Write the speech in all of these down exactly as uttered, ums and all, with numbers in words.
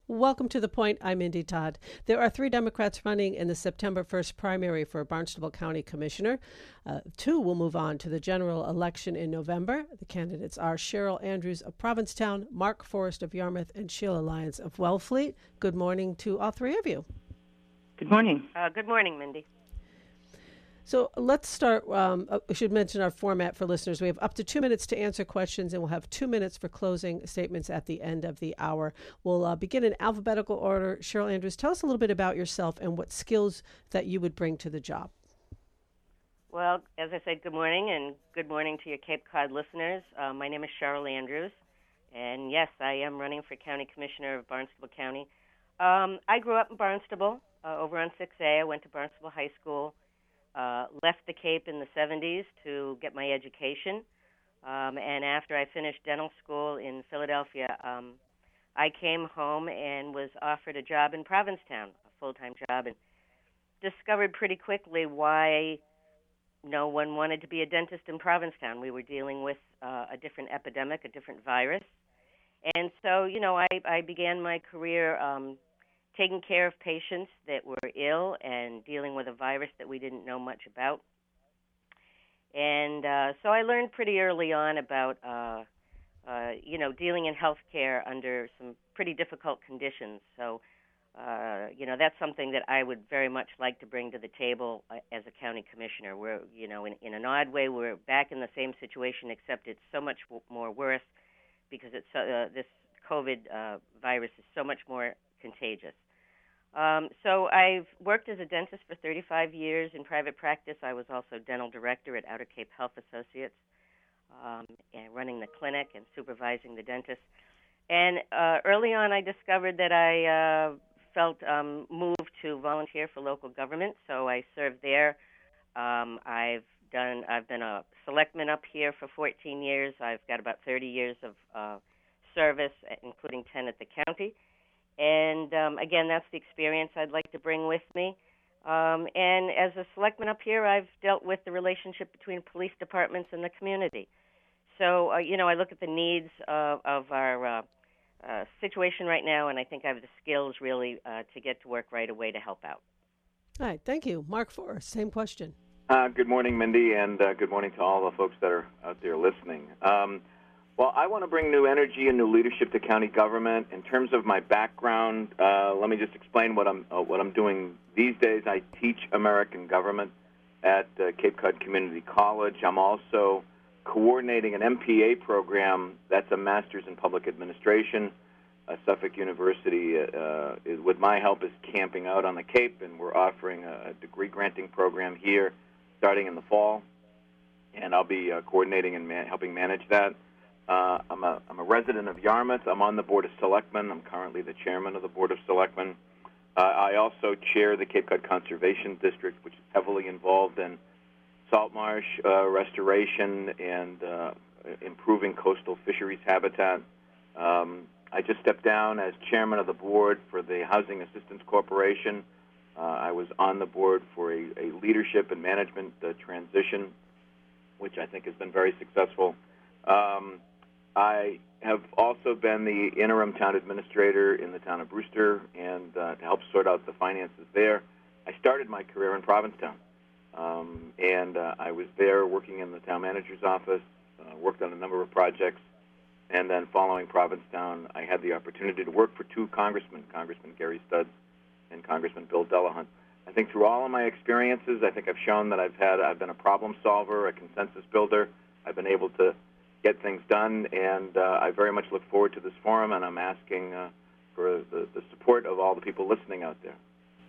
Welcome to The Point. I'm Indy Todd. There are three Democrats running in the September first primary for Barnstable County Commissioner. Uh, two will move on to the general election in November. The candidates are Cheryl Andrews of Provincetown, Mark Forrest of Yarmouth, and Sheila Lyons of Wellfleet. Good morning to all three of you. Good morning. Uh, good morning, Mindy. So let's start. Um, I should mention our format for listeners. We have up to two minutes to answer questions, and we'll have two minutes for closing statements at the end of the hour. We'll uh, begin in alphabetical order. Cheryl Andrews, tell us a little bit about yourself and what skills that you would bring to the job. Well, as I said, good morning, and good morning to your Cape Cod listeners. Uh, my name is Cheryl Andrews, and yes, I am running for County Commissioner of Barnstable County. Um, I grew up in Barnstable, uh, over on six A. I went to Barnstable High School. Uh, left the Cape in the seventies to get my education, um, and after I finished dental school in Philadelphia, um, I came home and was offered a job in Provincetown, a full-time job, and discovered pretty quickly why no one wanted to be a dentist in Provincetown. We were dealing with uh, a different epidemic, a different virus, and so, you know, I, I began my career um, taking care of patients that were ill and dealing with a virus that we didn't know much about. And uh, so I learned pretty early on about, uh, uh, you know, dealing in healthcare under some pretty difficult conditions. So, uh, you know, that's something that I would very much like to bring to the table uh, as a county commissioner. We're, you know, in, in an odd way, we're back in the same situation, except it's so much w- more worse because it's uh, this COVID uh, virus is so much more contagious. Um, so I've worked as a dentist for thirty-five years in private practice. I was also dental director at Outer Cape Health Associates, um, and running the clinic and supervising the dentists. And uh, early on, I discovered that I uh, felt um, moved to volunteer for local government. So I served there. Um, I've done. I've been a selectman up here for fourteen years. I've got about thirty years of uh, service, including ten at the county. And, um, again, that's the experience I'd like to bring with me. Um, and as a selectman up here, I've dealt with the relationship between police departments and the community. So, uh, you know, I look at the needs of, of our uh, uh, situation right now, and I think I have the skills really uh, to get to work right away to help out. All right, thank you. Mark Forrest, same question. Uh, good morning, Mindy, and uh, good morning to all the folks that are out there listening. Um, Well, I want to bring new energy and new leadership to county government. In terms of my background, uh, let me just explain what I'm uh, what I'm doing these days. I teach American government at uh, Cape Cod Community College. I'm also coordinating an M P A program that's a Master's in Public Administration. Uh, Suffolk University, uh, is, with my help, is camping out on the Cape, and we're offering a degree granting program here starting in the fall, and I'll be uh, coordinating and man- helping manage that. Uh, I'm, a, I'm a resident of Yarmouth. I'm on the Board of Selectmen. I'm currently the chairman of the Board of Selectmen. Uh, I also chair the Cape Cod Conservation District, which is heavily involved in salt marsh uh, restoration and uh, improving coastal fisheries habitat. Um, I just stepped down as chairman of the board for the Housing Assistance Corporation. Uh, I was on the board for a, a leadership and management uh, transition, which I think has been very successful. Um, I have also been the interim town administrator in the town of Brewster and uh, to help sort out the finances there. I started my career in Provincetown, um, and uh, I was there working in the town manager's office, uh, worked on a number of projects, and then following Provincetown, I had the opportunity to work for two congressmen, Congressman Gary Studs and Congressman Bill Delahunt. I think through all of my experiences, I think I've shown that I've had I've been a problem solver, a consensus builder. I've been able to get things done, and uh, I very much look forward to this forum, and I'm asking uh, for the, the support of all the people listening out there.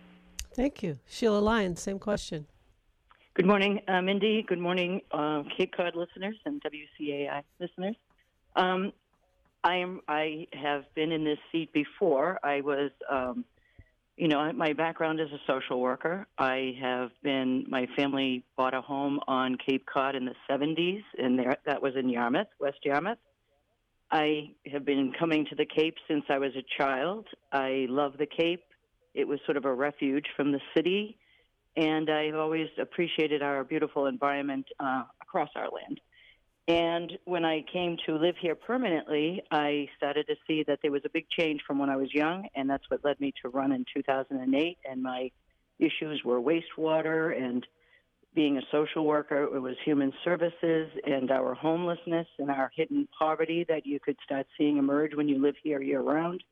Thank you. Sheila Lyons, same question. Good morning, uh, Mindy. Good morning, uh, Cape Cod listeners and W C A I listeners. Um, I am. I have been in this seat before. I was, um, you know, my background is a social worker. I have been. My family bought a home on Cape Cod in the seventies, and there that was in Yarmouth, West Yarmouth. I have been coming to the Cape since I was a child. I love the Cape. It was sort of a refuge from the city, and I've always appreciated our beautiful environment uh, across our land. And when I came to live here permanently, I started to see that there was a big change from when I was young, and that's what led me to run in two thousand eight. And my issues were wastewater and being a social worker. It was human services and our homelessness and our hidden poverty that you could start seeing emerge when you live here year-round.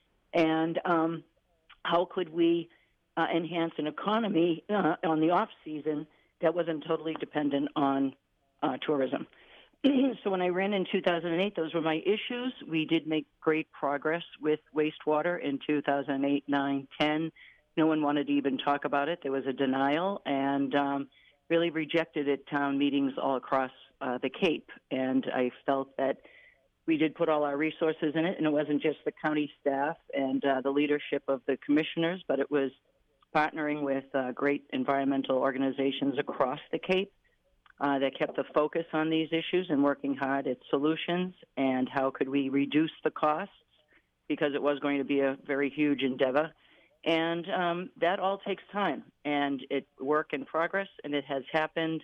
And um, how could we uh, enhance an economy uh, on the off-season that wasn't totally dependent on uh, tourism? So when I ran in two thousand eight, those were my issues. We did make great progress with wastewater in two thousand eight, nine, ten. No one wanted to even talk about it. There was a denial, and um, really rejected at town meetings all across uh, the Cape. And I felt that we did put all our resources in it, and it wasn't just the county staff and uh, the leadership of the commissioners, but it was partnering with uh, great environmental organizations across the Cape uh, that kept the focus on these issues and working hard at solutions and how could we reduce the costs, because it was going to be a very huge endeavor. And um, that all takes time, and it's work in progress, and it has happened.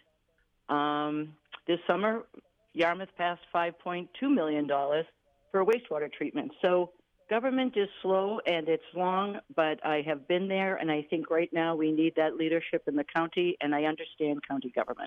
Um, this summer, Yarmouth passed five point two million dollars for wastewater treatment. So government is slow and it's long, but I have been there, and I think right now we need that leadership in the county, and I understand county government.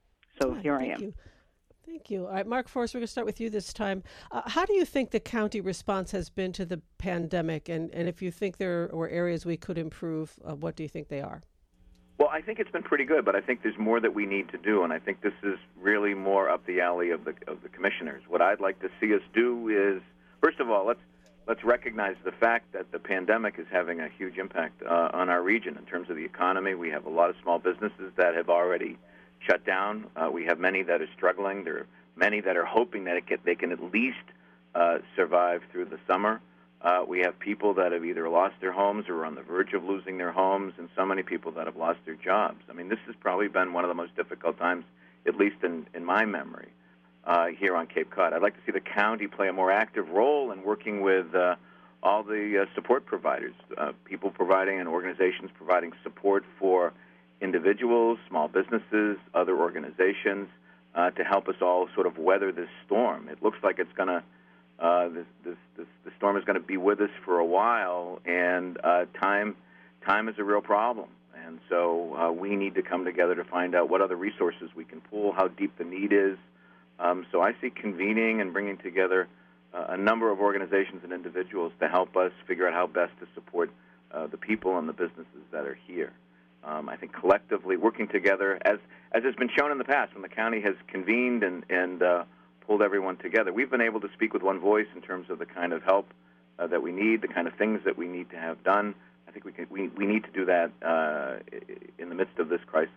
So Right, here I thank am. you. Thank you. All right, Mark Forrest, we're going to start with you this time. Uh, how do you think the county response has been to the pandemic? And, and if you think there were areas we could improve, uh, what do you think they are? Well, I think it's been pretty good, but I think there's more that we need to do, and I think this is really more up the alley of the of the commissioners. What I'd like to see us do is, first of all, let's let's recognize the fact that the pandemic is having a huge impact uh, on our region in terms of the economy. We have a lot of small businesses that have already shut down. Uh, we have many that are struggling. There are many that are hoping that it get, they can at least uh, survive through the summer. Uh, we have people that have either lost their homes or are on the verge of losing their homes, and so many people that have lost their jobs. I mean, this has probably been one of the most difficult times, at least in, in my memory, uh, here on Cape Cod. I'd like to see the county play a more active role in working with uh, all the uh, support providers, uh, people providing and organizations providing support for individuals, small businesses, other organizations, uh, to help us all sort of weather this storm. It looks like it's going to, uh, this, this, this, the storm is going to be with us for a while, and uh, time, time is a real problem. And so uh, we need to come together to find out what other resources we can pull, how deep the need is. Um, so I see convening and bringing together uh, a number of organizations and individuals to help us figure out how best to support uh, the people and the businesses that are here. Um, I think collectively working together, as as has been shown in the past, when the county has convened and, and uh, pulled everyone together, we've been able to speak with one voice in terms of the kind of help uh, that we need, the kind of things that we need to have done. I think we can, we, we need to do that uh, in the midst of this crisis.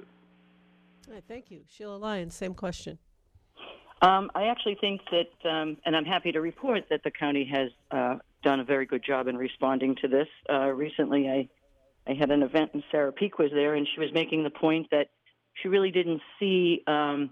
All right, thank you. Sheila Lyons, same question. Um, I actually think that, um, and I'm happy to report that the county has uh, done a very good job in responding to this. Uh, recently, I I had an event and Sarah Peak was there, and she was making the point that she really didn't see um,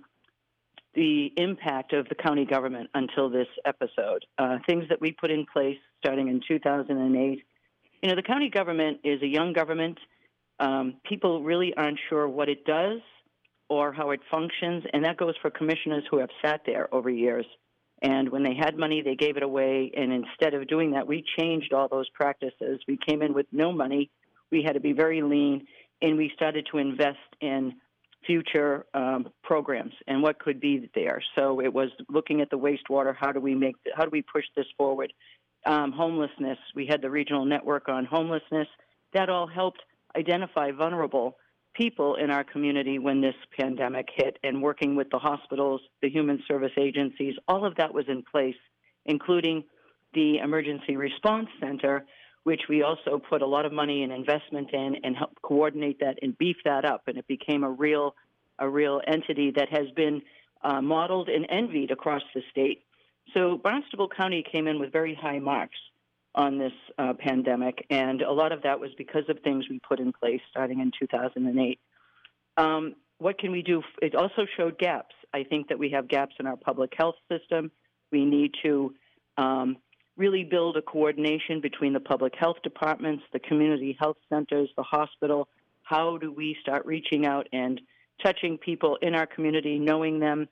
the impact of the county government until this episode. Uh, things that we put in place starting in two thousand eight. You know, the county government is a young government. Um, people really aren't sure what it does or how it functions, and that goes for commissioners who have sat there over years. And when they had money, they gave it away, and instead of doing that, we changed all those practices. We came in with no money. We had to be very lean, and we started to invest in future um, programs and what could be there. So it was looking at the wastewater. How do we make? How do we push this forward? Um, homelessness. We had the regional network on homelessness. That all helped identify vulnerable people in our community when this pandemic hit, and working with the hospitals, the human service agencies. All of that was in place, including the Emergency Response Center, which we also put a lot of money and investment in and helped coordinate that and beef that up. And it became a real a real entity that has been uh, modeled and envied across the state. So Barnstable County came in with very high marks on this uh, pandemic, and a lot of that was because of things we put in place starting in two thousand eight. Um, what can we do? It also showed gaps. I think that we have gaps in our public health system. We need to um, really build a coordination between the public health departments, the community health centers, the hospital. How do we start reaching out and touching people in our community, knowing them,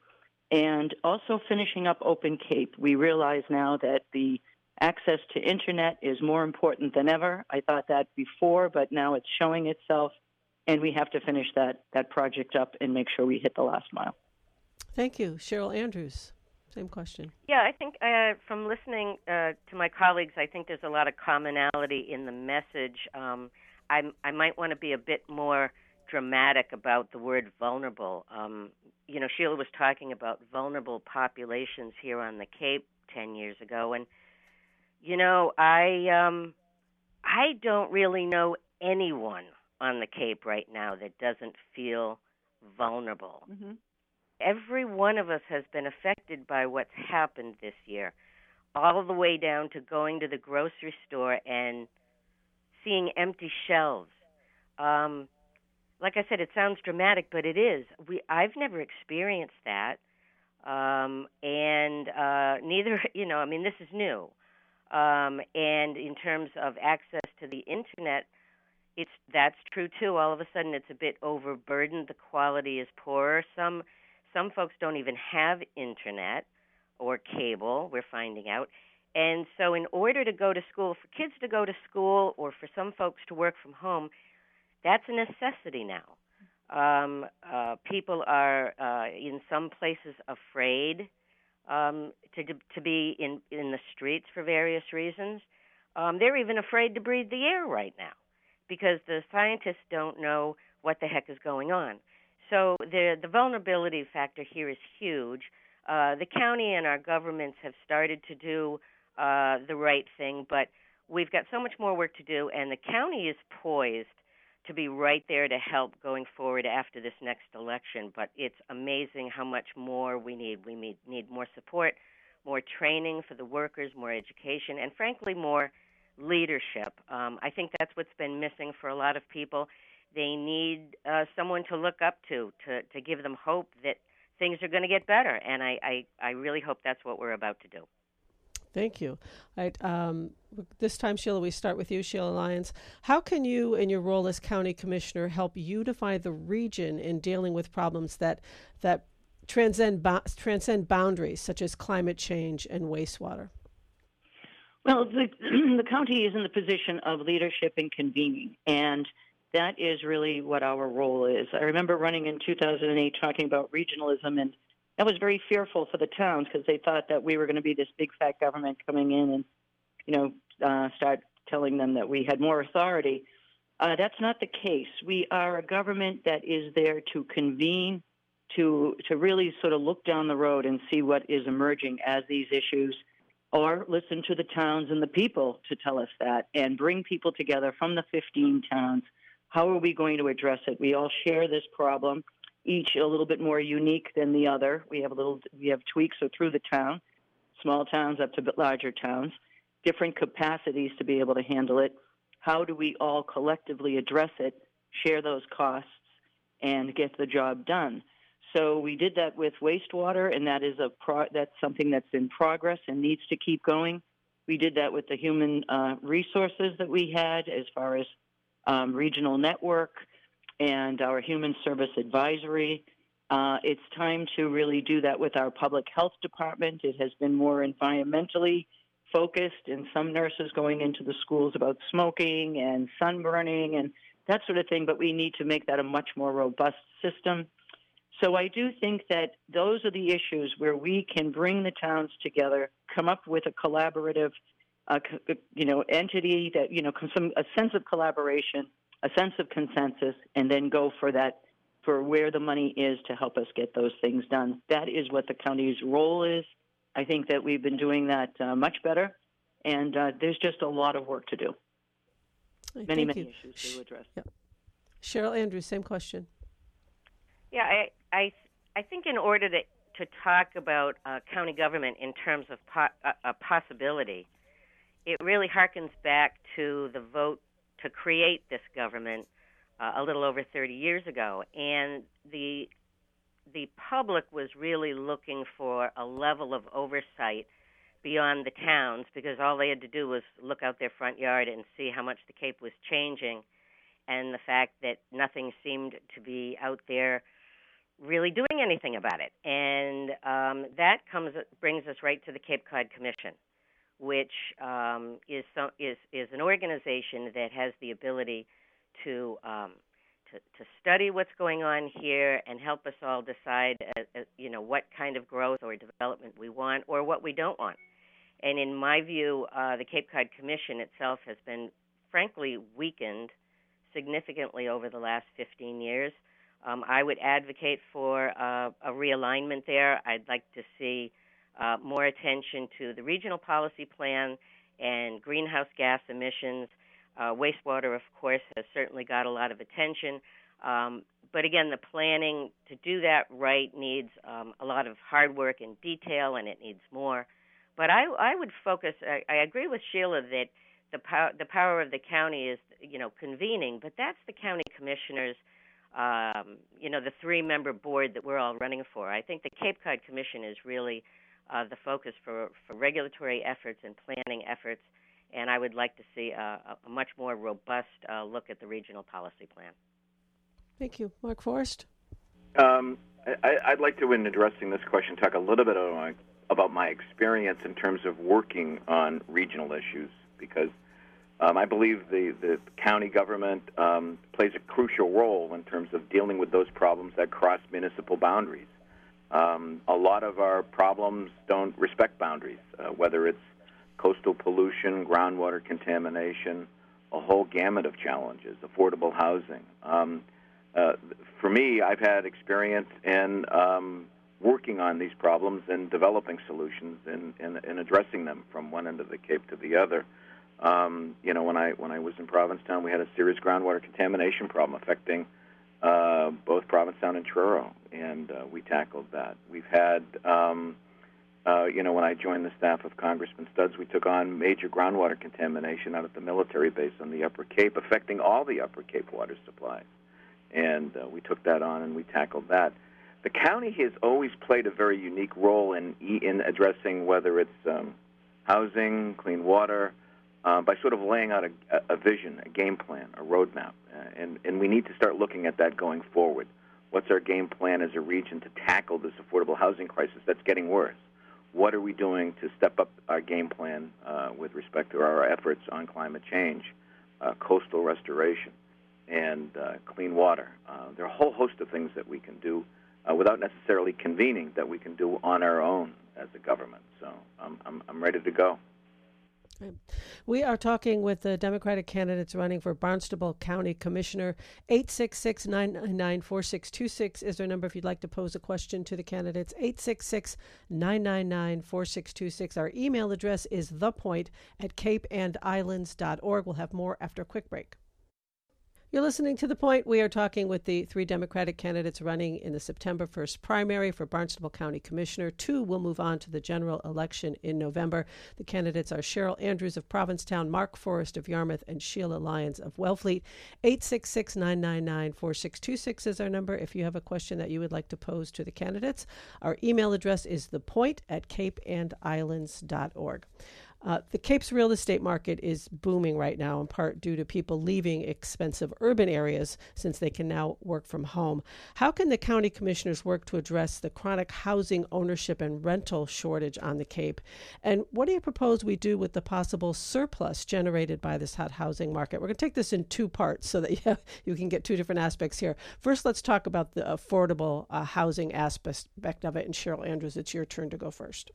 and also finishing up Open Cape. We realize now that the access to internet is more important than ever. I thought that before, but now it's showing itself, and we have to finish that, that project up and make sure we hit the last mile. Thank you. Cheryl Andrews, same question. Yeah, I think uh, from listening uh, to my colleagues, I think there's a lot of commonality in the message. Um, I, I might want to be a bit more dramatic about the word vulnerable. Um, you know, Sheila was talking about vulnerable populations here on the Cape ten years ago, and you know, I um, I don't really know anyone on the Cape right now that doesn't feel vulnerable. Mm-hmm. Every one of us has been affected by what's happened this year, all the way down to going to the grocery store and seeing empty shelves. Um, like I said, it sounds dramatic, but it is. We I've never experienced that, um, and uh, neither. You know, I mean, this is new. Um, and in terms of access to the internet, it's that's true too. All of a sudden, it's a bit overburdened. The quality is poorer. Some some folks don't even have internet or cable. We're finding out. And so, in order to go to school, for kids to go to school, or for some folks to work from home, that's a necessity now. Um, uh, people are uh, in some places afraid um, to to be in in the streets for various reasons. Um, they're even afraid to breathe the air right now because the scientists don't know what the heck is going on. So the the vulnerability factor here is huge. Uh, the county and our governments have started to do uh, the right thing, but we've got so much more work to do, and the county is poised to be right there to help going forward after this next election. But it's amazing how much more we need. We need, need more support, more training for the workers, more education, and frankly, more leadership. Um, I think that's what's been missing for a lot of people. They need uh, someone to look up to, to, to give them hope that things are going to get better. And I, I, I really hope that's what we're about to do. Thank you. All right, um, this time, Sheila, we start with you, Sheila Lyons. How can you, in your role as county commissioner, help unify the region in dealing with problems that that transcend bo- transcend boundaries, such as climate change and wastewater? Well, the, the county is in the position of leadership and convening, and that is really what our role is. I remember running in two thousand eight talking about regionalism, and that was very fearful for the towns because they thought that we were going to be this big fat government coming in and, you know, uh, start telling them that we had more authority. Uh, that's not the case. We are a government that is there to convene, to to really sort of look down the road and see what is emerging as these issues, or listen to the towns and the people to tell us that, and bring people together from the fifteen towns. How are we going to address it? We all share this problem, each a little bit more unique than the other. We have a little, we have tweaks through the town, small towns up to larger towns, different capacities to be able to handle it. How do we all collectively address it, share those costs, and get the job done? So we did that with wastewater, and that is a pro- that's something that's in progress and needs to keep going. We did that with the human uh, resources that we had as far as um, regional network and our human service advisory. Uh, it's time to really do that with our public health department. It has been more environmentally focused, and some nurses going into the schools about smoking and sunburning and that sort of thing, but we need to make that a much more robust system. So I do think that those are the issues where we can bring the towns together, come up with a collaborative, uh, you know, entity that, you know, some a sense of collaboration, a sense of consensus, and then go for that, for where the money is to help us get those things done. That is what the county's role is. I think that we've been doing that uh, much better, and uh, there's just a lot of work to do. Thank many, you. many issues to address. Yep. Cheryl Andrews, same question. Yeah, I I, I think in order to, to talk about uh, county government in terms of po- a, a possibility, it really harkens back to the vote to create this government uh, a little over thirty years ago, and the the public was really looking for a level of oversight beyond the towns, because all they had to do was look out their front yard and see how much the Cape was changing, and the fact that nothing seemed to be out there really doing anything about it. And um, that comes brings us right to the Cape Cod Commission, which um, is, some, is is an organization that has the ability to, um, to to study what's going on here and help us all decide, uh, uh, you know, what kind of growth or development we want or what we don't want. And in my view, uh, the Cape Cod Commission itself has been, frankly, weakened significantly over the last fifteen years. Um, I would advocate for uh, a realignment there. I'd like to see uh, more attention to the regional policy plan and greenhouse gas emissions. Uh, wastewater, of course, has certainly got a lot of attention. Um, but again, the planning to do that right needs um, a lot of hard work and detail, and it needs more. But I, I would focus, I, I agree with Sheila that the, pow- the power of the county is, you know, convening, but that's the county commissioners, um, you know, the three-member board that we're all running for. I think the Cape Cod Commission is really uh, the focus for, for regulatory efforts and planning efforts, and I would like to see a, a much more robust uh, look at the regional policy plan. Thank you. Mark Forrest? Um, I, I'd like to, in addressing this question, talk a little bit about my, about my experience in terms of working on regional issues, because Um, I believe the, the county government um, plays a crucial role in terms of dealing with those problems that cross municipal boundaries. Um, a lot of our problems don't respect boundaries, uh, whether it's coastal pollution, groundwater contamination, a whole gamut of challenges, affordable housing. Um, uh, for me, I've had experience in um, working on these problems and developing solutions and, and, and addressing them from one end of the Cape to the other. Um, you know, when I when I was in Provincetown, we had a serious groundwater contamination problem affecting uh, both Provincetown and Truro, and uh, we tackled that. We've had, um, uh, you know, when I joined the staff of Congressman Studs, we took on major groundwater contamination out at the military base on the Upper Cape, affecting all the Upper Cape water supplies, and uh, we took that on and we tackled that. The county has always played a very unique role in in addressing whether it's um, housing, clean water. Uh, by sort of laying out a, a vision, a game plan, a roadmap. Uh, and, and we need to start looking at that going forward. What's our game plan as a region to tackle this affordable housing crisis that's getting worse? What are we doing to step up our game plan uh, with respect to our efforts on climate change, uh, coastal restoration, and uh, clean water? Uh, there are a whole host of things that we can do uh, without necessarily convening that we can do on our own as a government. So um, I'm, I'm ready to go. We are talking with the Democratic candidates running for Barnstable County Commissioner. eight six six, nine nine nine, four six two six is their number if you'd like to pose a question to the candidates. eight six six, nine nine nine, four six two six. Our email address is thepoint at cape and islands dot org. We'll have more after a quick break. You're listening to The Point. We are talking with the three Democratic candidates running in the September first primary for Barnstable County Commissioner. Two will move on to the general election in November. The candidates are Cheryl Andrews of Provincetown, Mark Forrest of Yarmouth, and Sheila Lyons of Wellfleet. eight six six, nine nine nine, four six two six is our number if you have a question that you would like to pose to the candidates. Our email address is thepoint at cape and islands dot org. Uh, the Cape's real estate market is booming right now, in part due to people leaving expensive urban areas since they can now work from home. How can the county commissioners work to address the chronic housing ownership and rental shortage on the Cape? And what do you propose we do with the possible surplus generated by this hot housing market? We're going to take this in two parts so that you, have, you can get two different aspects here. First, let's talk about the affordable uh, housing aspect of it. And Cheryl Andrews, it's your turn to go first.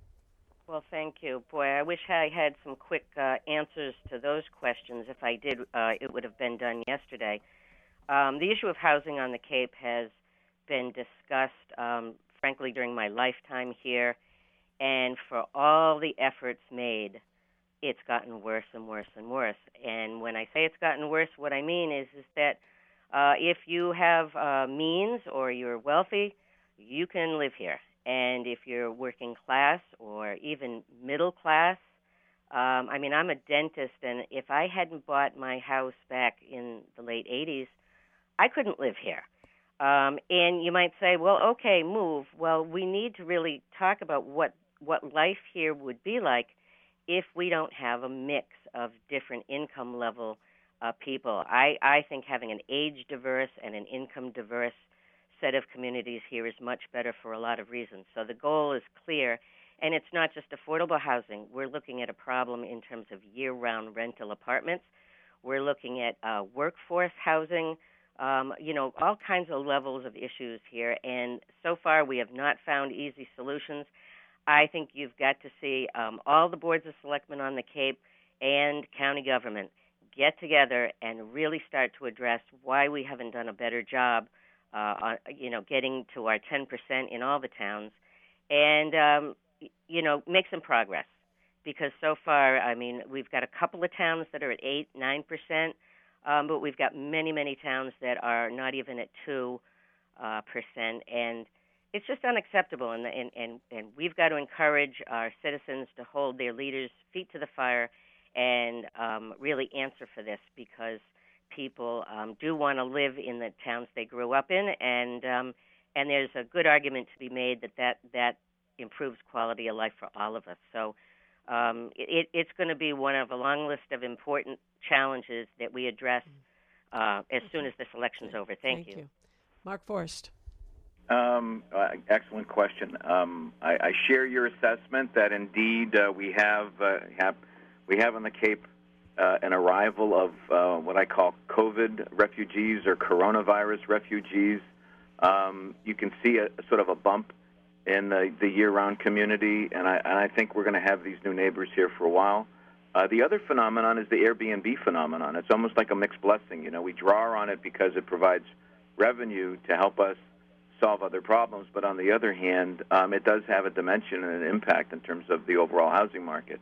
Well, thank you. Boy, I wish I had some quick uh, answers to those questions. If I did, uh, it would have been done yesterday. Um, the issue of housing on the Cape has been discussed, um, frankly, during my lifetime here. And for all the efforts made, it's gotten worse and worse and worse. And when I say it's gotten worse, what I mean is, is that uh, if you have uh, means or you're wealthy, you can live here. And if you're working class or even middle class, um, I mean, I'm a dentist, and if I hadn't bought my house back in the late eighties, I couldn't live here. Um, and you might say, well, okay, move. Well, we need to really talk about what, what life here would be like if we don't have a mix of different income level uh, people. I, I think having an age diverse and an income diverse set of communities here is much better for a lot of reasons. So the goal is clear, and it's not just affordable housing. We're looking at a problem in terms of year-round rental apartments. We're looking at uh, workforce housing, um, you know, all kinds of levels of issues here. And so far, we have not found easy solutions. I think you've got to see um, all the boards of selectmen on the Cape and county government get together and really start to address why we haven't done a better job, uh, on, you know, getting to our ten percent in all the towns, and um, you know, make some progress. Because so far, I mean, we've got a couple of towns that are at eight, nine percent, um, but we've got many, many towns that are not even at two uh, percent, and it's just unacceptable. And, and and and we've got to encourage our citizens to hold their leaders' feet to the fire and um, really answer for this, because people um, do want to live in the towns they grew up in, and um, and there's a good argument to be made that that, that improves quality of life for all of us. So. Um, it, it's going to be one of a long list of important challenges that we address uh, as soon as this election's over. Thank, Thank you. you. Mark Forrest. Um, uh, excellent question. Um, I, I share your assessment that indeed uh, we have uh, have we have on the Cape uh, an arrival of uh, what I call COVID refugees or coronavirus refugees. Um, you can see a, a sort of a bump in the, the year-round community, and I, and I think we're going to have these new neighbors here for a while. Uh, the other phenomenon is the Airbnb phenomenon. It's almost like a mixed blessing. You know, we draw on it because it provides revenue to help us solve other problems, but on the other hand, um, it does have a dimension and an impact in terms of the overall housing market.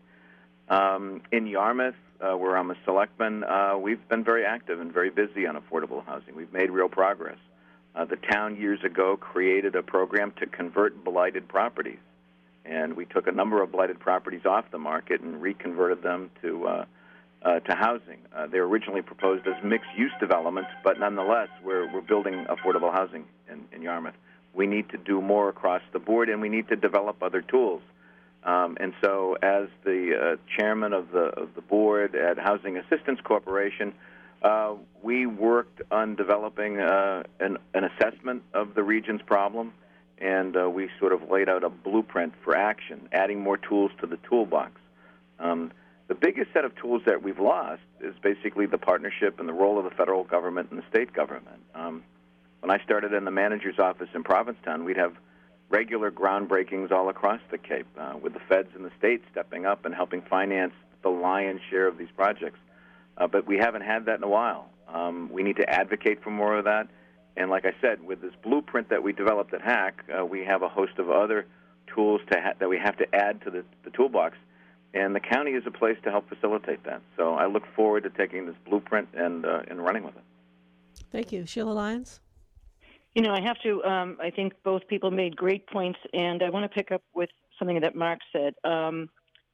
Um, in Yarmouth, uh, where I'm a selectman, uh, we've been very active and very busy on affordable housing. We've made real progress. Uh, the town years ago created a program to convert blighted properties, and we took a number of blighted properties off the market and reconverted them to uh, uh, to housing. Uh, they were originally proposed as mixed-use developments, but nonetheless, we're we're building affordable housing in, in Yarmouth. We need to do more across the board, and we need to develop other tools. Um, and so, as the uh, chairman of the of the board at Housing Assistance Corporation, Uh, we worked on developing uh, an, an assessment of the region's problem, and uh, we sort of laid out a blueprint for action, adding more tools to the toolbox. Um, the biggest set of tools that we've lost is basically the partnership and the role of the federal government and the state government. Um, when I started in the manager's office in Provincetown, we'd have regular groundbreakings all across the Cape, uh, with the feds and the state stepping up and helping finance the lion's share of these projects. Uh, but we haven't had that in a while. Um, we need to advocate for more of that. And like I said, with this blueprint that we developed at H A C, uh, we have a host of other tools to ha- that we have to add to the, the toolbox. And the county is a place to help facilitate that. So I look forward to taking this blueprint and, uh, and running with it. Thank you. Sheila Lyons? You know, I have to, um, I think both people made great points, and I want to pick up with something that Mark said. Um,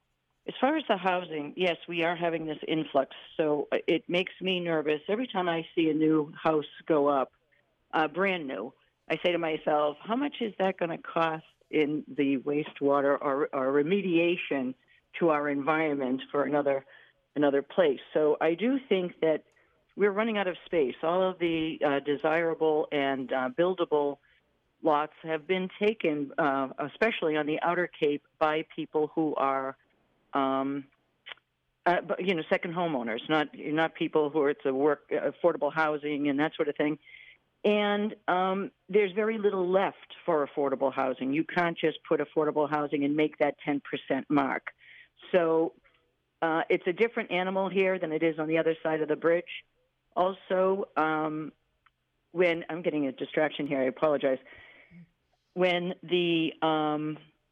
As far as the housing, yes, we are having this influx, so it makes me nervous. Every time I see a new house go up, uh, brand new, I say to myself, how much is that going to cost in the wastewater or, or remediation to our environment for another another place? So I do think that we're running out of space. All of the uh, desirable and uh, buildable lots have been taken, uh, especially on the Outer Cape, by people who are Um, uh, but, you know, second homeowners, not not people who are to work affordable housing and that sort of thing. And um, there's very little left for affordable housing. You can't just put affordable housing and make that ten percent mark. So uh, it's a different animal here than it is on the other side of the bridge. Also, um, when I'm getting a distraction here, I apologize. When the um,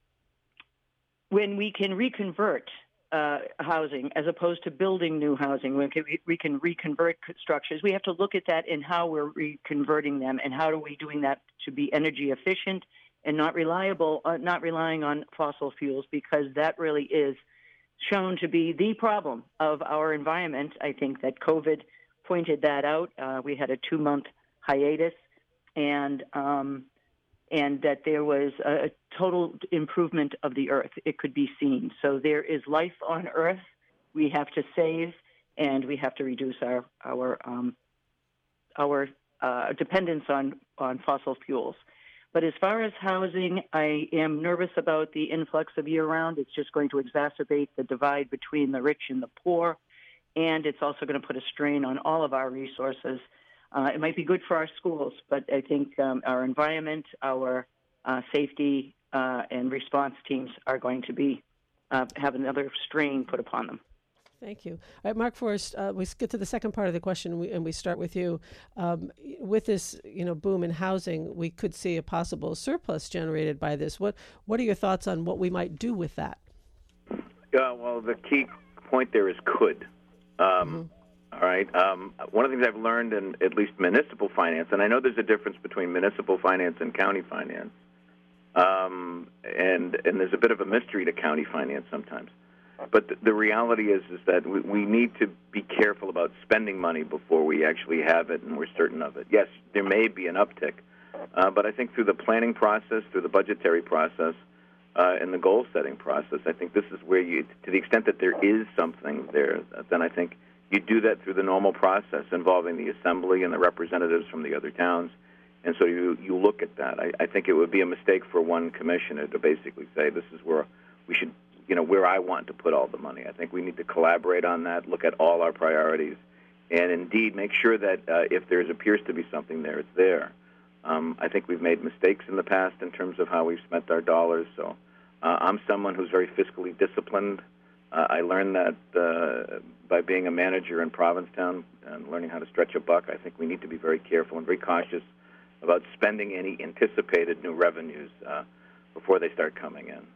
When we can reconvert uh, housing as opposed to building new housing, when we can reconvert structures, we have to look at that and how we're reconverting them and how are we doing that to be energy efficient and not reliable, uh, not relying on fossil fuels, because that really is shown to be the problem of our environment. I think that COVID pointed that out. Uh, we had a two-month hiatus, and um, and that there was a total improvement of the earth. It could be seen. So there is life on earth. We have to save, and we have to reduce our our um, our uh, dependence on, on fossil fuels. But as far as housing, I am nervous about the influx of year-round. It's just going to exacerbate the divide between the rich and the poor, and it's also going to put a strain on all of our resources. Uh, it might be good for our schools, but I think um, our environment, our uh, safety uh, and response teams are going to be uh, have another strain put upon them. Thank you. All right, Mark Forrest, uh, we get to the second part of the question, and we, and we start with you. Um, with this, you know, boom in housing, we could see a possible surplus generated by this. What What are your thoughts on what we might do with that? Yeah, well, the key point there is could. Um, mm-hmm. All right. Um, one of the things I've learned in at least municipal finance, and I know there's a difference between municipal finance and county finance, um, and and there's a bit of a mystery to county finance sometimes. But the, the reality is is that we, we need to be careful about spending money before we actually have it and we're certain of it. Yes, there may be an uptick, uh, but I think through the planning process, through the budgetary process, uh, and the goal-setting process, I think this is where you, to the extent that there is something there, then I think you do that through the normal process involving the assembly and the representatives from the other towns. And so you, you look at that. I, I think it would be a mistake for one commissioner to basically say this is where we should, you know, where I want to put all the money. I think we need to collaborate on that, look at all our priorities, and indeed make sure that uh, if there appears to be something there, it's there. Um, I think we've made mistakes in the past in terms of how we've spent our dollars. So uh, I'm someone who's very fiscally disciplined. Uh, I learned that uh, by being a manager in Provincetown and learning how to stretch a buck. I think we need to be very careful and very cautious about spending any anticipated new revenues uh, before they start coming in.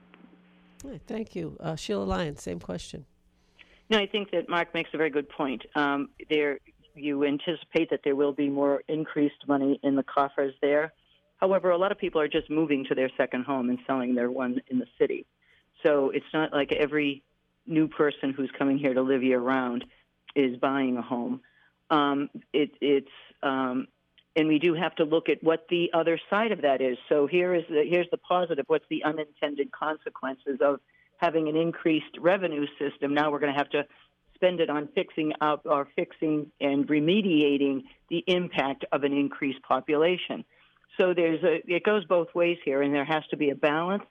Thank you. Uh, Sheila Lyons, same question. No, I think that Mark makes a very good point. Um, there, you anticipate that there will be more increased money in the coffers there. However, a lot of people are just moving to their second home and selling their one in the city. So it's not like every new person who's coming here to live year-round is buying a home. Um, it, it's um, and we do have to look at what the other side of that is. So here is the, here's the positive. What's the unintended consequences of having an increased revenue system? Now we're going to have to spend it on fixing up or fixing and remediating the impact of an increased population. So there's a, it goes both ways here, and there has to be a balance,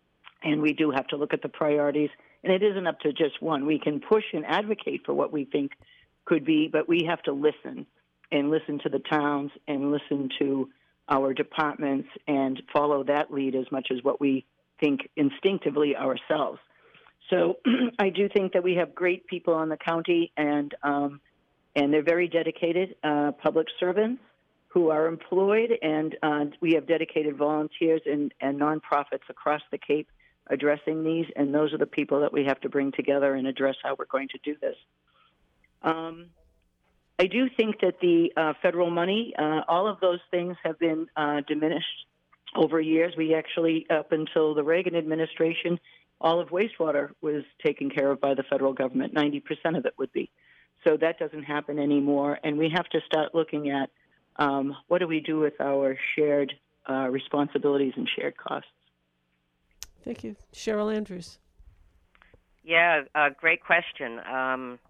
and we do have to look at the priorities. And it isn't up to just one. We can push and advocate for what we think could be, but we have to listen and listen to the towns and listen to our departments and follow that lead as much as what we think instinctively ourselves. So I do think that we have great people on the county, and um, and they're very dedicated uh, public servants who are employed, and uh, we have dedicated volunteers and, and nonprofits across the Cape addressing these, and those are the people that we have to bring together and address how we're going to do this. Um, I do think that the uh, federal money, uh, all of those things have been uh, diminished over years. We actually, up until the Reagan administration, all of wastewater was taken care of by the federal government. ninety percent of it would be. So that doesn't happen anymore, and we have to start looking at um, what do we do with our shared uh, responsibilities and shared costs. Thank you. Cheryl Andrews. Yeah, uh, great question. Um,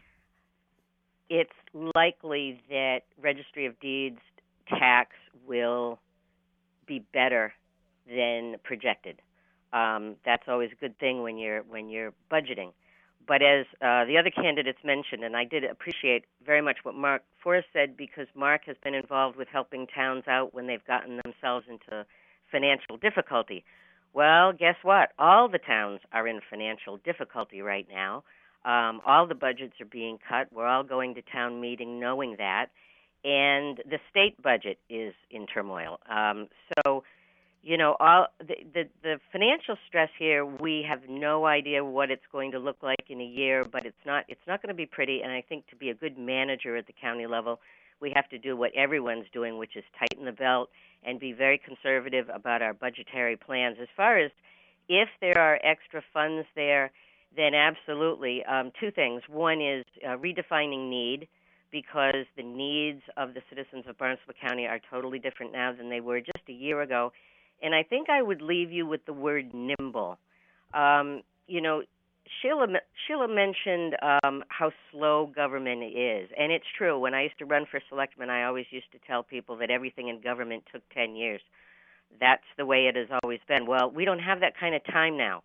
it's likely that Registry of Deeds tax will be better than projected. Um, that's always a good thing when you're when you're budgeting. But as uh, the other candidates mentioned, and I did appreciate very much what Mark Forrest said, because Mark has been involved with helping towns out when they've gotten themselves into financial difficulty. Well, guess what? All the towns are in financial difficulty right now. Um, all the budgets are being cut. We're all going to town meeting knowing that. And the state budget is in turmoil. Um, so, you know, all the, the, the financial stress here, we have no idea what it's going to look like in a year, but it's not it's not going to be pretty. And I think to be a good manager at the county level, we have to do what everyone's doing, which is tighten the belt and be very conservative about our budgetary plans. As far as if there are extra funds there, then absolutely. Um, two things. One is uh, redefining need, because the needs of the citizens of Barnstable County are totally different now than they were just a year ago. And I think I would leave you with the word nimble. Um, you know, Sheila, Sheila mentioned um, how slow government is, and it's true. When I used to run for selectman, I always used to tell people that everything in government took ten years. That's the way it has always been. Well, we don't have that kind of time now.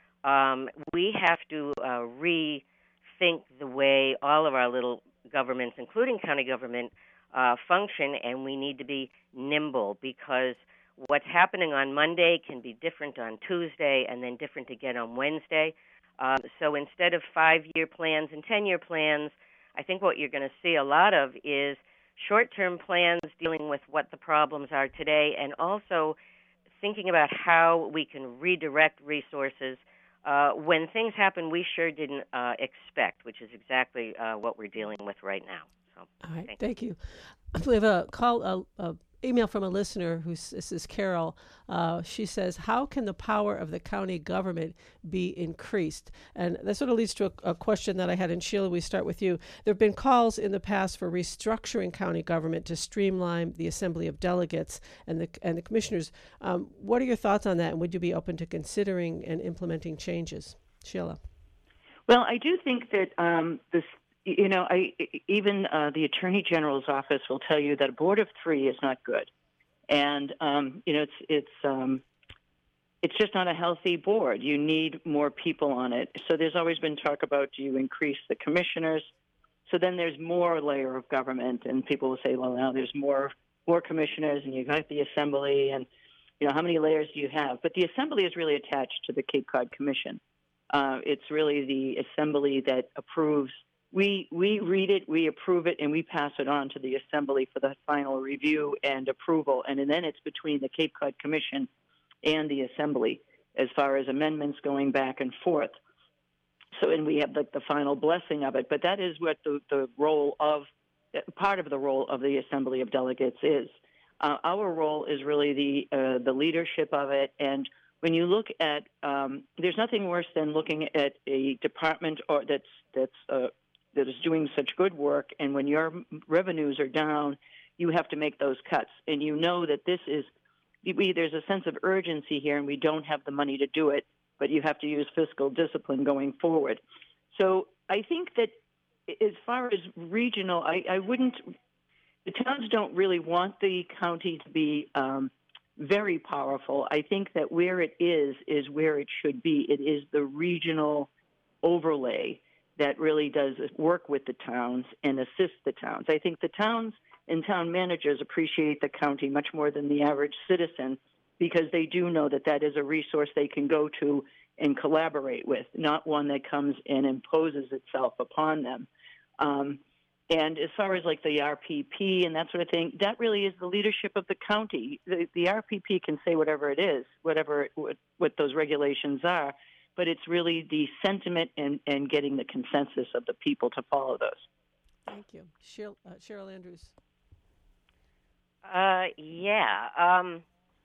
Um, we have to uh, rethink the way all of our little governments, including county government, uh, function, and we need to be nimble because what's happening on Monday can be different on Tuesday and then different again on Wednesday. Um, so instead of five-year plans and ten-year plans, I think what you're going to see a lot of is short-term plans dealing with what the problems are today and also thinking about how we can redirect resources uh, when things happen we sure didn't uh, expect, which is exactly uh, what we're dealing with right now. So, All right, thank, thank you. you. We have a call, a, a email from a listener who's, this is Carol. Uh, she says, how can the power of the county government be increased? And that sort of leads to a, a question that I had. And Sheila, we start with you. There have been calls in the past for restructuring county government to streamline the assembly of delegates and the and the commissioners. Um, what are your thoughts on that? And would you be open to considering and implementing changes? Sheila. Well, I do think that um, this, you know, I even uh, the Attorney General's office will tell you that a board of three is not good, and um, you know, it's it's um, it's just not a healthy board. You need more people on it. So there's always been talk about, do you increase the commissioners? So then there's more layer of government, and people will say, well, now there's more more commissioners, and you've got the assembly, and you know, how many layers do you have? But the assembly is really attached to the Cape Cod Commission. Uh, it's really the assembly that approves. We we read it, we approve it, and we pass it on to the assembly for the final review and approval. And, and then it's between the Cape Cod Commission and the assembly as far as amendments going back and forth. So, and we have the, the final blessing of it. But that is what the, the role of, part of the role of the Assembly of Delegates is. Uh, our role is really the uh, the leadership of it. And when you look at, um, there's nothing worse than looking at a department or that's that's uh, that is doing such good work, and when your revenues are down, you have to make those cuts. And you know that this is, we, there's a sense of urgency here, and we don't have the money to do it, but you have to use fiscal discipline going forward. So I think that as far as regional, I, I wouldn't, the towns don't really want the county to be um, very powerful. I think that where it is, is where it should be. It is the regional overlay that really does work with the towns and assist the towns. I think the towns and town managers appreciate the county much more than the average citizen because they do know that that is a resource they can go to and collaborate with, not one that comes and imposes itself upon them. Um, and as far as like the R P P and that sort of thing, that really is the leadership of the county. The, the R P P can say whatever it is, whatever what, what those regulations are, but it's really the sentiment and, and getting the consensus of the people to follow those. Thank you. Cheryl, uh, Cheryl Andrews. Uh, yeah. Um,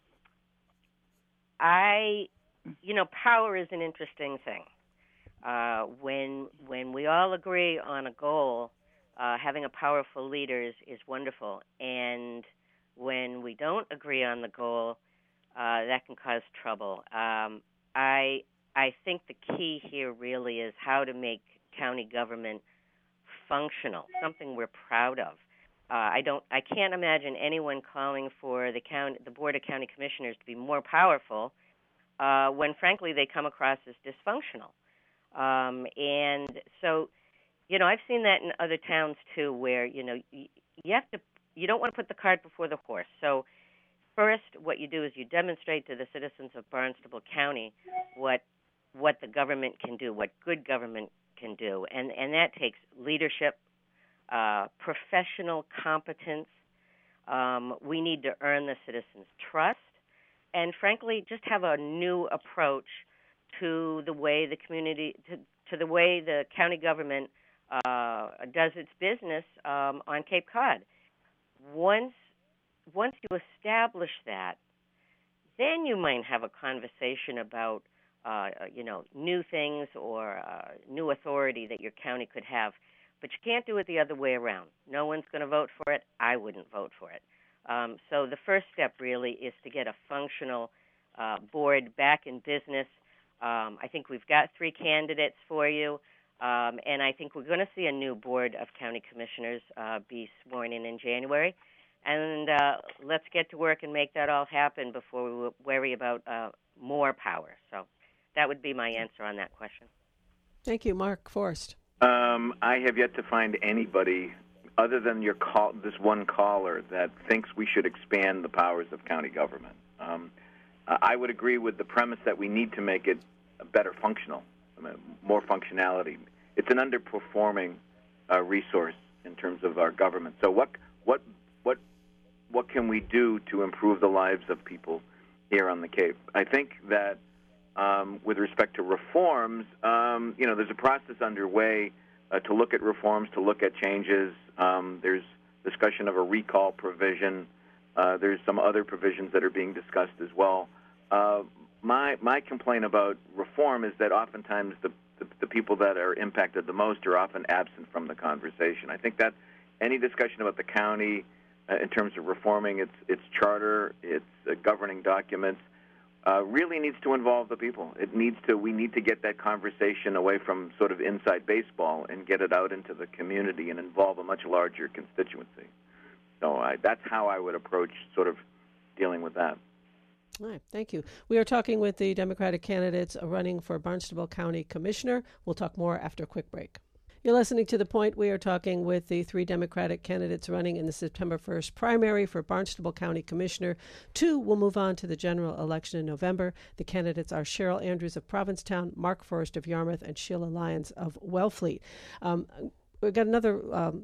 I, you know, power is an interesting thing. Uh, when when we all agree on a goal, uh, having a powerful leader is, is wonderful. And when we don't agree on the goal, uh, that can cause trouble. Um, I I think the key here really is how to make county government functional, something we're proud of. Uh, I don't. I can't imagine anyone calling for the county, the Board of County Commissioners to be more powerful uh, when, frankly, they come across as dysfunctional. Um, and so, you know, I've seen that in other towns too, where you know you, you have to. You don't want to put the cart before the horse. So, first, what you do is you demonstrate to the citizens of Barnstable County what what the government can do, what good government can do, and and that takes leadership. Uh, professional competence. Um, we need to earn the citizens' trust, and frankly, just have a new approach to the way the community, to, to the way the county government uh, does its business um, on Cape Cod. Once, once you establish that, then you might have a conversation about, uh, you know, new things or uh, new authority that your county could have. But you can't do it the other way around. No one's going to vote for it. I wouldn't vote for it. Um, so the first step really is to get a functional uh, board back in business. Um, I think we've got three candidates for you, um, and I think we're going to see a new board of county commissioners uh, be sworn in in January. And uh, let's get to work and make that all happen before we worry about uh, more power. So that would be my answer on that question. Thank you, Mark Forrest. Um, I have yet to find anybody other than your call, this one caller, that thinks we should expand the powers of county government. Um, I would agree with the premise that we need to make it better functional, I mean, more functionality. It's an underperforming uh, resource in terms of our government. So what what what what can we do to improve the lives of people here on the Cape? I think that um, with respect to reforms, um, you know, there's a process underway uh, to look at reforms, to look at changes. Um, there's discussion of a recall provision. Uh, there's some other provisions that are being discussed as well. Uh, my my complaint about reform is that oftentimes the, the the people that are impacted the most are often absent from the conversation. I think that any discussion about the county uh, in terms of reforming its its charter, its uh, governing documents, uh, really needs to involve the people. It needs to. We need to get that conversation away from sort of inside baseball and get it out into the community and involve a much larger constituency. So I, that's how I would approach sort of dealing with that. All right, thank you. We are talking with the Democratic candidates running for Barnstable County Commissioner. We'll talk more after a quick break. You're listening to The Point. We are talking with the three Democratic candidates running in the September first primary for Barnstable County Commissioner. Two will move on to the general election in November. The candidates are Cheryl Andrews of Provincetown, Mark Forrest of Yarmouth, and Sheila Lyons of Wellfleet. Um, we've got another Um,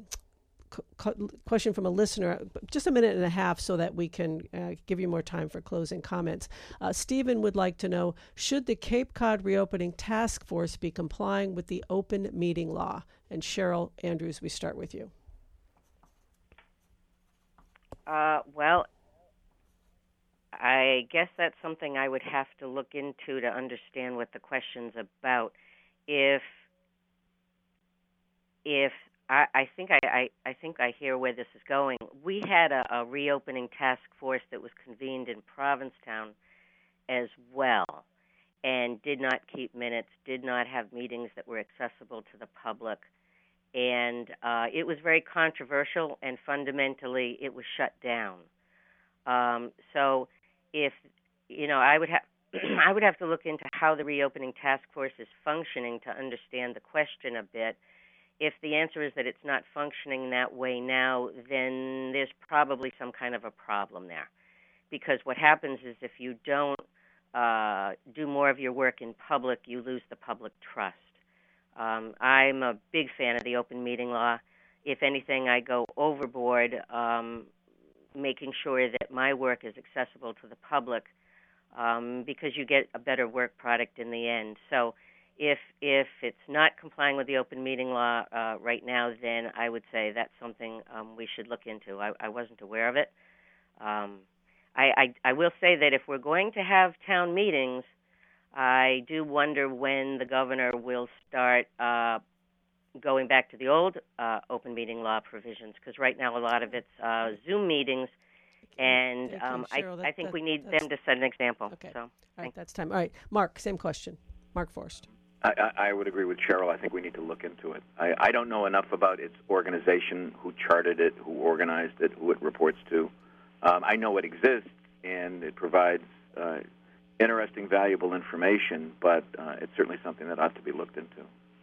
question from a listener, just a minute and a half so that we can uh, give you more time for closing comments. Uh, Stephen would like to know, should the Cape Cod Reopening Task Force be complying with the open meeting law? And Cheryl Andrews, we start with you. Uh, well, I guess that's something I would have to look into to understand what the question's about. If if I, I think I, I, I think I hear where this is going. We had a, a reopening task force that was convened in Provincetown as well, and did not keep minutes, did not have meetings that were accessible to the public, and uh, it was very controversial. And fundamentally, it was shut down. Um, so, if you know, I would have. I would have to look into how the reopening task force is functioning to understand the question a bit. If the answer is that it's not functioning that way now, then there's probably some kind of a problem there. Because what happens is if you don't uh, do more of your work in public, you lose the public trust. Um, I'm a big fan of the open meeting law. If anything, I go overboard um, making sure that my work is accessible to the public um, because you get a better work product in the end. So If if it's not complying with the open meeting law uh, right now, then I would say that's something um, we should look into. I, I wasn't aware of it. Um, I, I, I will say that if we're going to have town meetings, I do wonder when the governor will start uh, going back to the old uh, open meeting law provisions, because right now a lot of it's uh, Zoom meetings, and um, I, Cheryl, that, I think that, we need that's- them to set an example. Okay. So, All right, thanks. that's time. All right, Mark, same question. Mark Forrest. I, I, I would agree with Cheryl. I think we need to look into it. I, I don't know enough about its organization, who charted it, who organized it, who it reports to. Um, I know it exists, and it provides uh, interesting, valuable information, but uh, it's certainly something that ought to be looked into.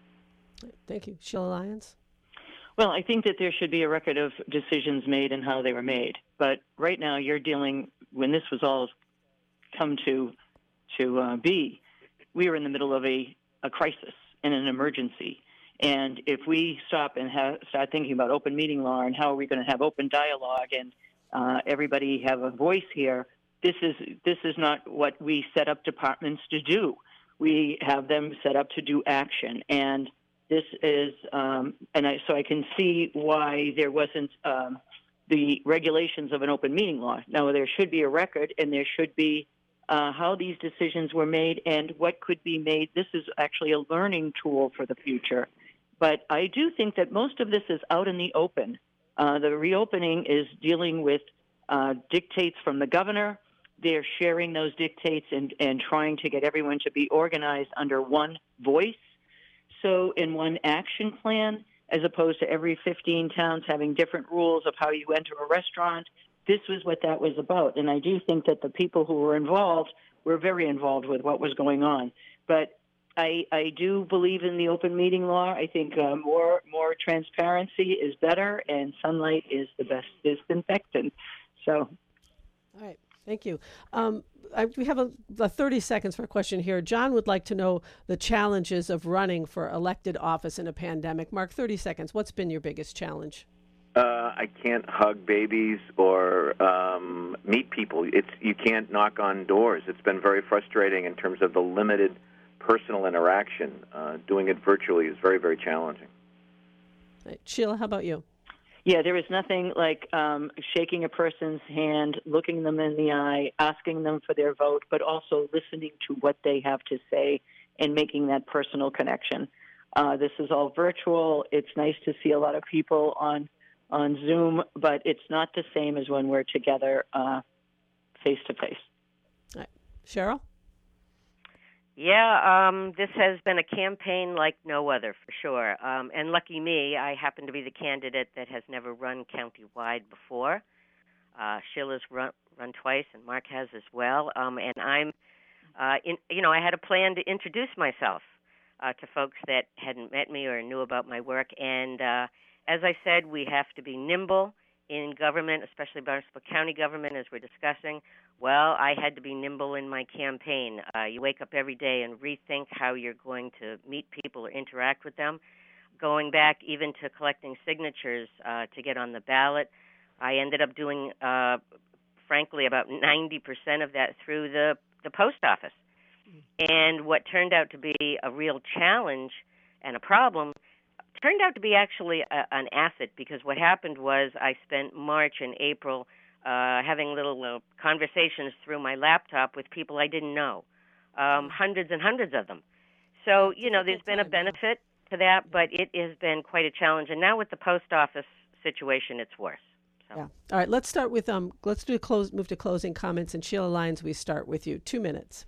Thank you. Sheila Lyons? Well, I think that there should be a record of decisions made and how they were made. But right now you're dealing, when this was all come to, to uh, be, we were in the middle of a a crisis and an emergency. And if we stop and have, start thinking about open meeting law and how are we going to have open dialogue and uh, everybody have a voice here, this is this is not what we set up departments to do. We have them set up to do action. And this is, um, and I, so I can see why there wasn't um, the regulations of an open meeting law. Now, there should be a record, and there should be Uh, how these decisions were made and what could be made. This is actually a learning tool for the future. But I do think that most of this is out in the open. Uh, the reopening is dealing with uh, dictates from the governor, they're sharing those dictates and, and trying to get everyone to be organized under one voice, so in one action plan, as opposed to every fifteen towns having different rules of how you enter a restaurant. This was what that was about. And I do think that the people who were involved were very involved with what was going on. But I, I do believe in the open meeting law. I think uh, more more transparency is better, and sunlight is the best disinfectant. So, all right, thank you. Um, I, we have a, a thirty seconds for a question here. John would like to know the challenges of running for elected office in a pandemic. Mark, thirty seconds. What's been your biggest challenge? Uh, I can't hug babies or um, meet people. It's you can't knock on doors. It's been very frustrating in terms of the limited personal interaction. Uh, doing it virtually is very, very challenging. Right. Sheila, how about you? Yeah, there is nothing like um, shaking a person's hand, looking them in the eye, asking them for their vote, but also listening to what they have to say and making that personal connection. Uh, this is all virtual. It's nice to see a lot of people on on Zoom, but it's not the same as when we're together uh, face-to-face. All right. Cheryl? Yeah, um, this has been a campaign like no other, for sure. Um, and lucky me, I happen to be the candidate that has never run countywide before. Uh, Sheila's run, run twice, and Mark has as well. Um, and I'm, uh, in, you know, I had a plan to introduce myself uh, to folks that hadn't met me or knew about my work. And uh, as I said, we have to be nimble in government, especially Barnstable County government, as we're discussing. Well, I had to be nimble in my campaign. Uh, you wake up every day and rethink how you're going to meet people or interact with them. Going back even to collecting signatures uh, to get on the ballot, I ended up doing, uh, frankly, about ninety percent of that through the, the post office. And what turned out to be a real challenge and a problem turned out to be actually a, an asset, because what happened was I spent March and April uh, having little uh, conversations through my laptop with people I didn't know, um, hundreds and hundreds of them. So, you know, there's been a benefit to that, but it has been quite a challenge. And now with the post office situation, it's worse. So. Yeah. All right. Let's start with um. Let's do close. Move to closing comments. And Sheila Lyons, we start with you. Two minutes.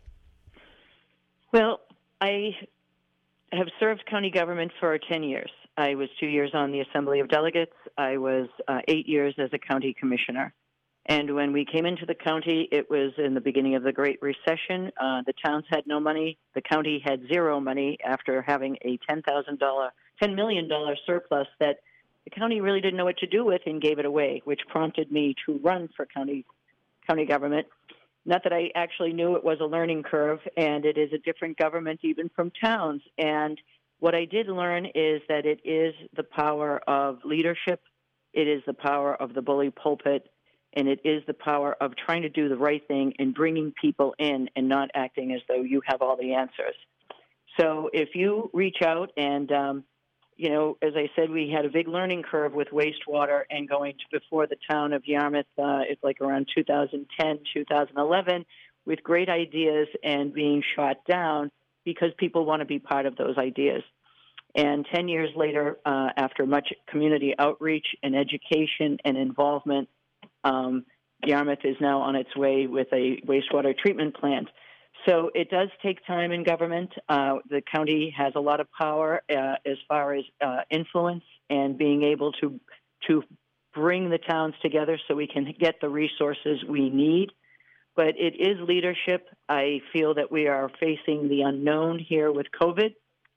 Well, I have served county government for ten years. I was two years on the Assembly of Delegates. I was uh, eight years as a county commissioner. And when we came into the county, it was in the beginning of the Great Recession. Uh, the towns had no money. The county had zero money after having a ten thousand dollars, ten million dollars surplus that the county really didn't know what to do with and gave it away, which prompted me to run for county county government. Not that I actually knew it was a learning curve, and it is a different government even from towns. And what I did learn is that it is the power of leadership, it is the power of the bully pulpit, and it is the power of trying to do the right thing and bringing people in and not acting as though you have all the answers. So if you reach out and, um, you know, as I said, we had a big learning curve with wastewater and going to before the town of Yarmouth, uh, it's like around two thousand ten, two thousand eleven, with great ideas and being shot down because people want to be part of those ideas. And ten years later, uh, after much community outreach and education and involvement, um, Yarmouth is now on its way with a wastewater treatment plant. So it does take time in government. Uh, the county has a lot of power uh, as far as uh, influence and being able to to bring the towns together so we can get the resources we need. But it is leadership. I feel that we are facing the unknown here with COVID,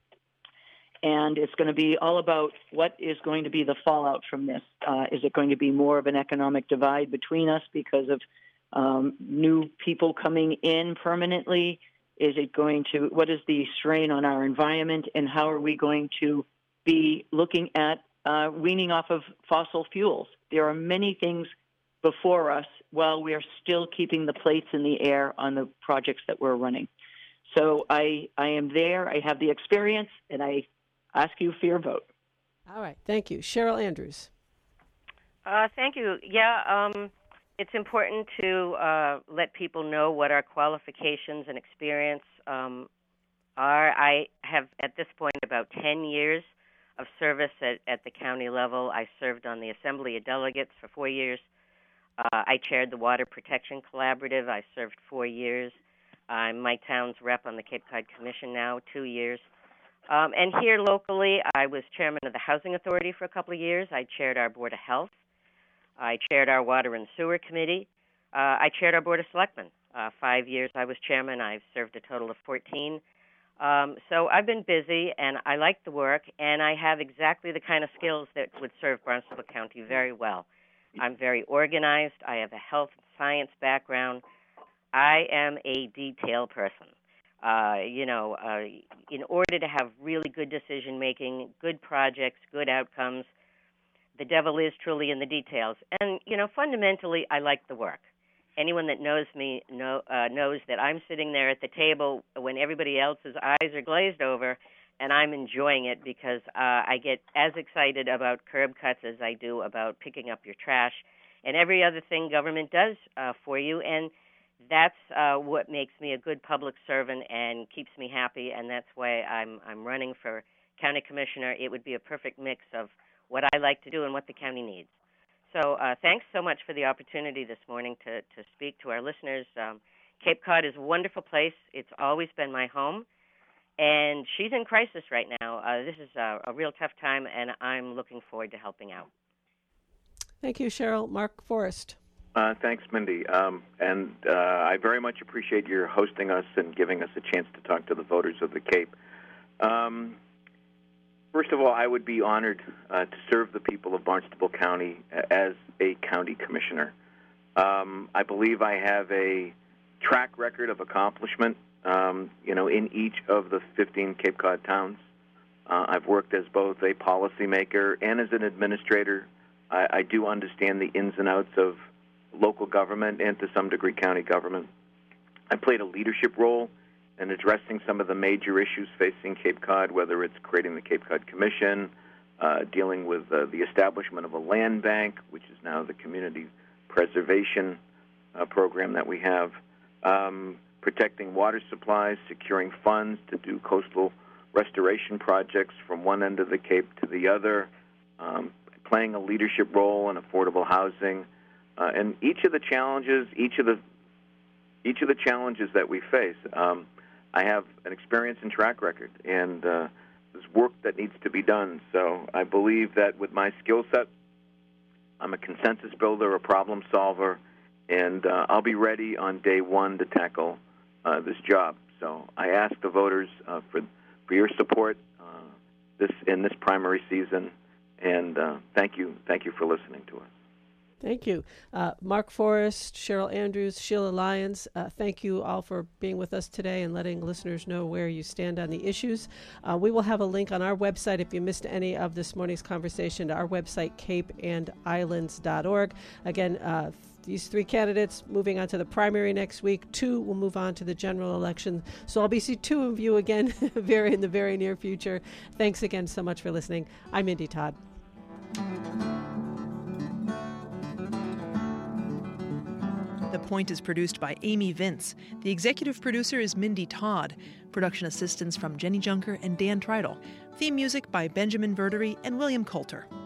and it's going to be all about what is going to be the fallout from this. Uh, is it going to be more of an economic divide between us because of um, new people coming in permanently? Is it going to, what is the strain on our environment, and how are we going to be looking at uh, weaning off of fossil fuels? There are many things before us while we are still keeping the plates in the air on the projects that we're running. So I, I am there. I have the experience, and I ask you for your vote. All right. Thank you. Cheryl Andrews. Uh, thank you. Yeah, um, it's important to uh, let people know what our qualifications and experience um, are. I have, at this point, about ten years of service at, at the county level. I served on the Assembly of Delegates for four years. Uh, I chaired the Water Protection Collaborative. I served four years. I'm my town's rep on the Cape Cod Commission now, two years. Um, and here locally, I was chairman of the Housing Authority for a couple of years. I chaired our Board of Health. I chaired our Water and Sewer Committee. Uh, I chaired our Board of Selectmen. Uh, five years I was chairman. I've served a total of fourteen. Um, so I've been busy, and I like the work, and I have exactly the kind of skills that would serve Barnstable County very well. I'm very organized. I have a health and science background. I am a detail person. Uh, you know, uh, in order to have really good decision-making, good projects, good outcomes, the devil is truly in the details. And, you know, fundamentally, I like the work. Anyone that knows me know, uh, knows that I'm sitting there at the table when everybody else's eyes are glazed over, and I'm enjoying it because uh, I get as excited about curb cuts as I do about picking up your trash and every other thing government does uh, for you. And that's uh, what makes me a good public servant and keeps me happy, and that's why I'm I'm running for county commissioner. It would be a perfect mix of what I like to do and what the county needs. So uh, thanks so much for the opportunity this morning to, to speak to our listeners. Um, Cape Cod is a wonderful place. It's always been my home, and she's in crisis right now. Uh, this is a, a real tough time, and I'm looking forward to helping out. Thank you, Cheryl. Mark Forrest. Uh, thanks, Mindy. Um, and uh, I very much appreciate your hosting us and giving us a chance to talk to the voters of the Cape. Um, First of all, I would be honored uh, to serve the people of Barnstable County as a county commissioner. Um, I believe I have a track record of accomplishment, um, you know, in each of the fifteen Cape Cod towns. Uh, I've worked as both a policymaker and as an administrator. I, I do understand the ins and outs of local government and, to some degree, county government. I played a leadership role in addressing some of the major issues facing Cape Cod, whether it's creating the Cape Cod Commission, uh, dealing with uh, the establishment of a land bank, which is now the community preservation uh, program that we have, um, protecting water supplies, securing funds to do coastal restoration projects from one end of the Cape to the other, um, playing a leadership role in affordable housing. Uh, and each of the challenges, each of the each of the challenges that we face, um, I have an experience and track record, and uh, there's work that needs to be done. So I believe that with my skill set, I'm a consensus builder, a problem solver, and uh, I'll be ready on day one to tackle uh, this job. So I ask the voters uh, for for your support uh, this in this primary season, and uh, thank you, thank you for listening to us. Thank you. Uh, Mark Forrest, Cheryl Andrews, Sheila Lyons, uh, thank you all for being with us today and letting listeners know where you stand on the issues. Uh, we will have a link on our website if you missed any of this morning's conversation to our website, cape and islands dot org. Again, uh, these three candidates moving on to the primary next week. Two will move on to the general election. So I'll be seeing two of you again very in the very near future. Thanks again so much for listening. I'm Mindy Todd. The Point is produced by Amy Vince. The executive producer is Mindy Todd. Production assistance from Jenny Junker and Dan Treidel. Theme music by Benjamin Verdery and William Coulter.